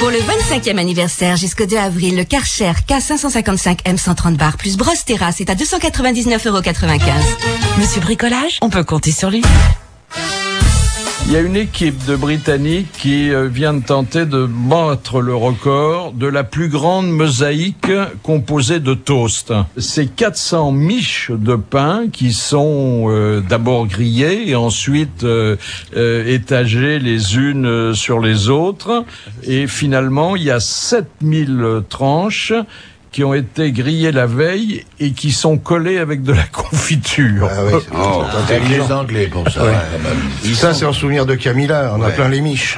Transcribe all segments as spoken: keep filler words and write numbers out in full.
Pour le vingt-cinquième anniversaire jusqu'au deux avril, le Karcher K cinq cent cinquante-cinq M cent trente bar plus brosse terrasse est à deux cent quatre-vingt-dix-neuf euros quatre-vingt-quinze. Monsieur Bricolage, on peut compter sur lui. Il y a une équipe de Britanniques qui vient de tenter de battre le record de la plus grande mosaïque composée de toast. C'est quatre cents miches de pain qui sont euh, d'abord grillées et ensuite euh, euh, étagées les unes sur les autres. Et finalement, il y a sept mille tranches qui ont été grillés la veille et qui sont collés avec de la confiture. Ah oui, c'est oh, intelligent. les Anglais pour ça. Ouais. Ouais, ça, sont... c'est en souvenir de Camilla, on ouais. a plein les miches.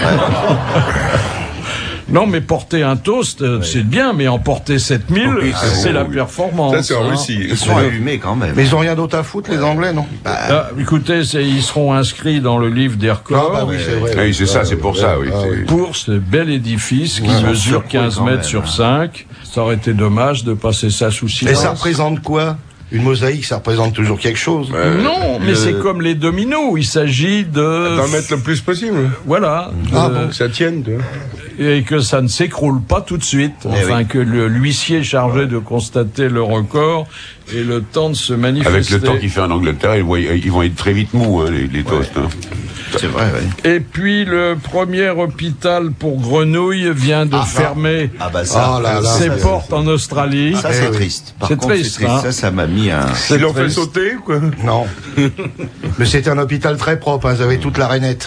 Non, mais porter un toast, ouais. c'est bien, mais en porter sept mille, oui, c'est, c'est la performance. Ça, c'est en Russie. Ils sont allumés quand même. Mais ils ont rien d'autre à foutre, les Anglais, non? Bah, ah, écoutez, c'est, ils seront inscrits dans le livre des records. Ah, bah oui, c'est vrai. Oui, c'est ça, c'est pour ça, oui. Ah, c'est... Pour ce bel édifice qui ouais, mesure quinze mètres même, sur hein. cinq, ça aurait été dommage de passer ça sous silence. Et ça représente quoi? Une mosaïque, ça représente toujours quelque chose. Euh, non, mais le... c'est comme les dominos. Il s'agit de... d'en mettre le plus possible. Voilà. Ah de... bon. Que ça tienne. De... Et que ça ne s'écroule pas tout de suite. Enfin, oui. que le, l'huissier chargé de constater le record ait le temps de se manifester. Avec le temps qu'il fait en Angleterre, ils vont, ils vont être très vite mous, hein, les, les toasts. Ouais. Hein. C'est vrai, oui. Et puis, le premier hôpital pour grenouilles vient de ah, fermer ah bah ça, oh là là, ses ça, portes c'est... en Australie. Ça, c'est triste. Par c'est contre, triste. C'est triste. Hein. Ça, ça m'a mis un... Ils l'ont fait sauter, quoi? Non. Mais c'était un hôpital très propre, hein, ils avaient toute la rainette.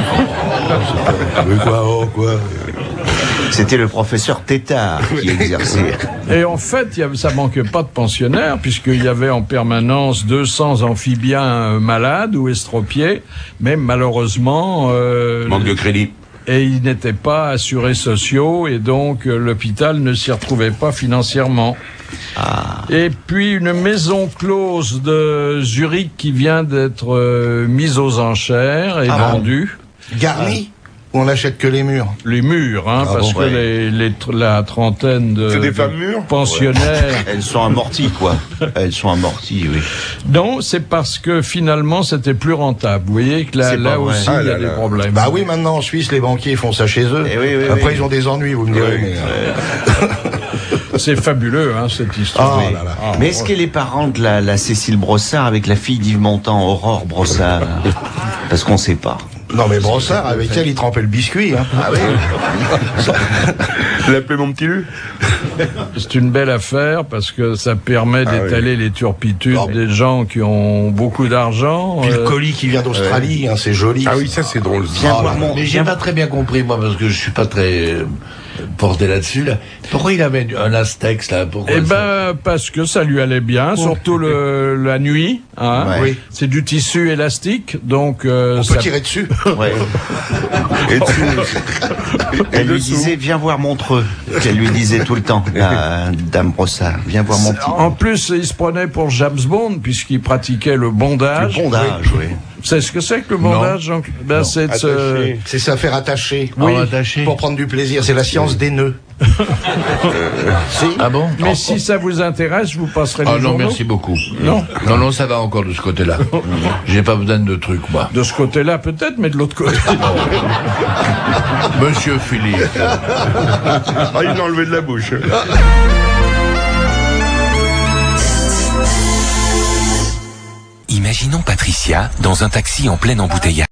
Mais quoi, oh, quoi. C'était le professeur Tétard qui exerçait. Et en fait, y avait, ça manquait pas de pensionnaires, puisqu'il y avait en permanence deux cents amphibiens euh, malades ou estropiés, mais malheureusement... Euh, manque de crédit. Et ils n'étaient pas assurés sociaux, et donc euh, l'hôpital ne s'y retrouvait pas financièrement. Ah. Et puis une maison close de Zurich qui vient d'être euh, mise aux enchères et ah vendue. Garnie? On n'achète que les murs. Les murs, hein, ah parce bon, que ouais. les, les, la trentaine de, des de pensionnaires... Ouais. Elles sont amorties, quoi. Elles sont amorties, oui. Non, c'est parce que finalement, c'était plus rentable. Vous voyez que là, là aussi, il ah, y a là, des là. problèmes. Bah oui, maintenant, en Suisse, les banquiers font ça chez eux. Et oui, oui, Après, oui. ils ont des ennuis, vous me direz. Oui, mais... ouais. C'est fabuleux, hein, cette histoire. Oh, oui. là, là. Ah, mais est-ce ouais. que les parents de la, la Cécile Brossard avec la fille d'Yves Montand, Aurore Brossard? Parce qu'on sait pas. Non mais Brossard, avec elle, il trempait le biscuit. Hein. Ah oui. L'appelait mon petit Lu. C'est une belle affaire parce que ça permet ah d'étaler oui. les turpitudes non, des gens qui ont beaucoup d'argent. Puis euh... le colis qui vient d'Australie, euh... hein, c'est joli. Ah oui, ça c'est drôle. Bien oh, là, mon... Mais j'ai pas très bien compris, moi, parce que je suis pas très porté là-dessus. Là. Pourquoi il avait un Astex, là? Pourquoi Eh ben, parce que ça lui allait bien, oh. surtout le, la nuit. Hein. Ouais. Oui. C'est du tissu élastique, donc... Euh, on ça... peut tirer dessus. Ouais. Et dessus. Elle lui disait, viens voir Montreux. Qu'elle lui disait tout le temps, la Dame Brossard. Viens voir mon petit... En plus, il se prenait pour James Bond, puisqu'il pratiquait le bondage. Le bondage, oui. oui. Vous savez ce que c'est que le bondage, Jean? Ben, c'est de se... C'est ça, faire attacher. Oui, oh, attacher. Pour prendre du plaisir. C'est la science des nœuds. euh, si. Ah bon? Mais oh, si oh. ça vous intéresse, je vous passerai les Ah non, journaux. merci beaucoup. Non, non, non, ça va encore de ce côté-là. J'ai pas besoin de trucs, moi. De ce côté-là, peut-être, mais de l'autre côté. Monsieur Philippe. Ah, il l'a enlevé de la bouche. Imaginons Patricia dans un taxi en plein embouteillage.